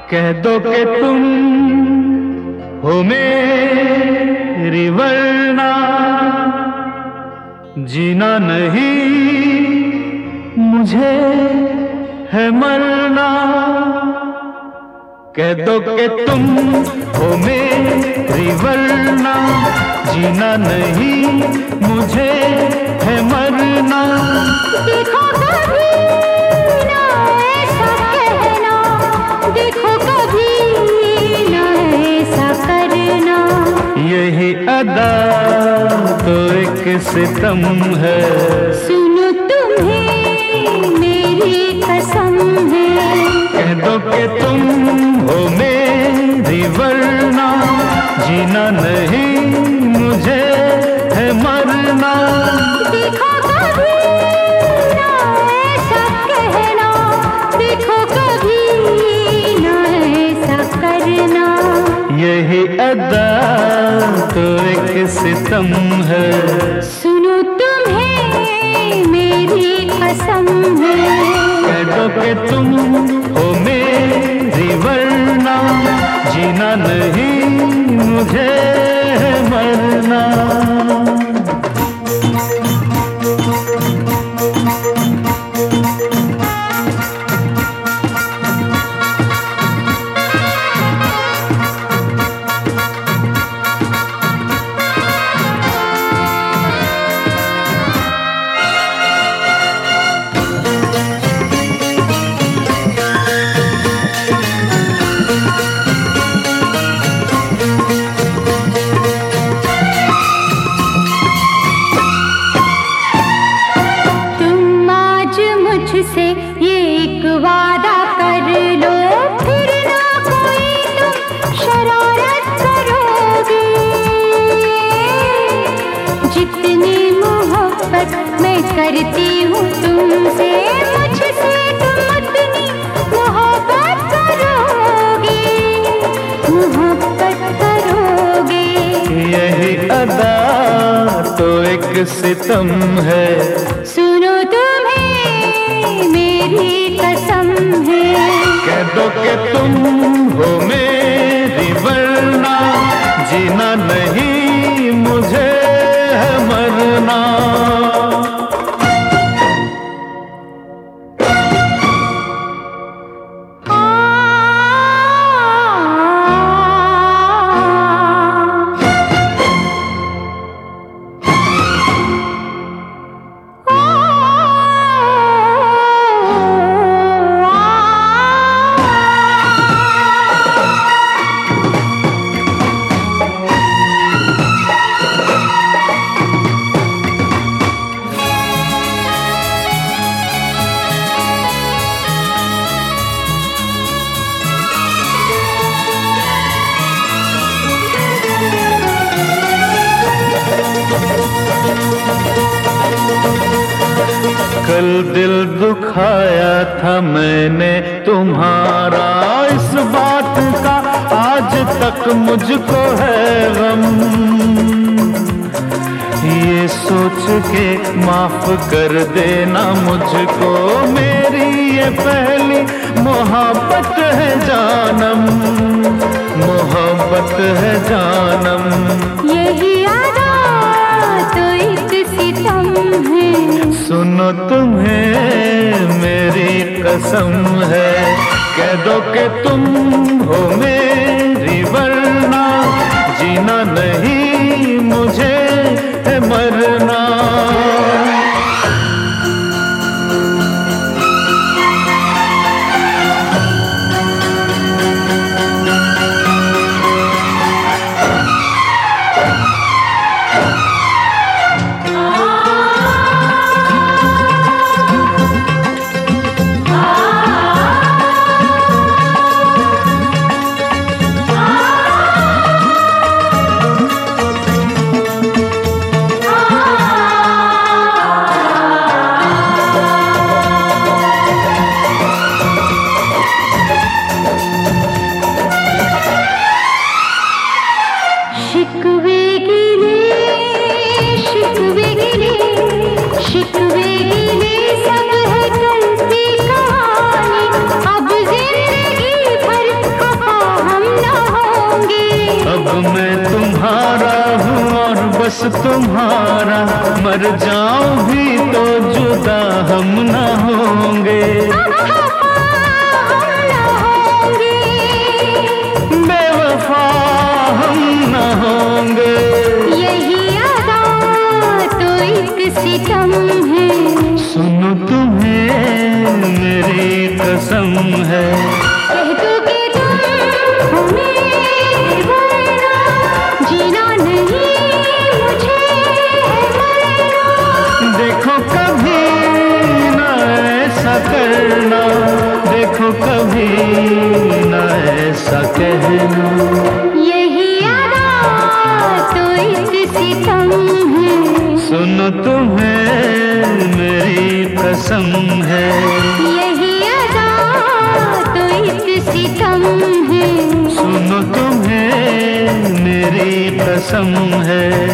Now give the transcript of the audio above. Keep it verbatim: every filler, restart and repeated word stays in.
कह दो कि तुम हो मेरी वरना जीना नहीं मुझे है मरना। कह दो कि तुम हो मेरी वरना जीना नहीं मुझे है मरना। देखो कभी ना ऐसा कहना, देखो कभी ना ऐसा करना। यही अदा तो एक सितम है। सुनो तुम्हें मेरी कसम है। कह दो कि तुम हो मेरी वरना जीना नहीं मुझे है मरना। देखो कभी ना ऐसा कहना, देखो कभी ना ऐसा करना। यही अदा तो एक सितम है। सुनो तुम्हें मेरी कसम है। कह दो कि तुम हो मेरी वरना जीना नहीं मुझे है मरना। मुझसे ये एक वादा कर लो, फिर ना कोई तुम शरारत करोगे। जितनी मोहब्बत मैं करती हूँ तुमसे, मुझसे तुम उतनी मोहब्बत करोगे, मोहब्बत करोगे। यही अदा तो एक सितम है। सुनो तुम्हें मेरी कसम है। कह दो कि तुम हो मेरी वरना जीना नहीं मुझे है मरना। कल दिल दुखाया था मैंने तुम्हारा, इस बात का आज तक मुझको है गम। ये सोच के माफ कर देना मुझको, मेरी ये पहली मोहब्बत है जानम, मोहब्बत है जानम। यही आदा तो एक सितम है। सुनो तुम्हें मेरी कसम है। कह दो कि तुम हो मेरी वरना जीना नहीं मुझे है मरना। बस तुम्हारा, मर जाऊं भी तो जुदा हम न होंगे। बेवफा हम न होंगे। यही अदा तो एक सितम है। सुनो तुम्हें मेरी कसम है। कह दो कि तुम हो मेरे वरना, जीना नहीं मुझे है मरना। देखो कभी ना ऐसा करना, देखो कभी ना ऐसा कहना। यही अदा तो एक सितम है। सुनो तुम्हें मेरी कसम है। यही अदा तो एक सितम है। सुनो तुम्हें मेरी कसम है।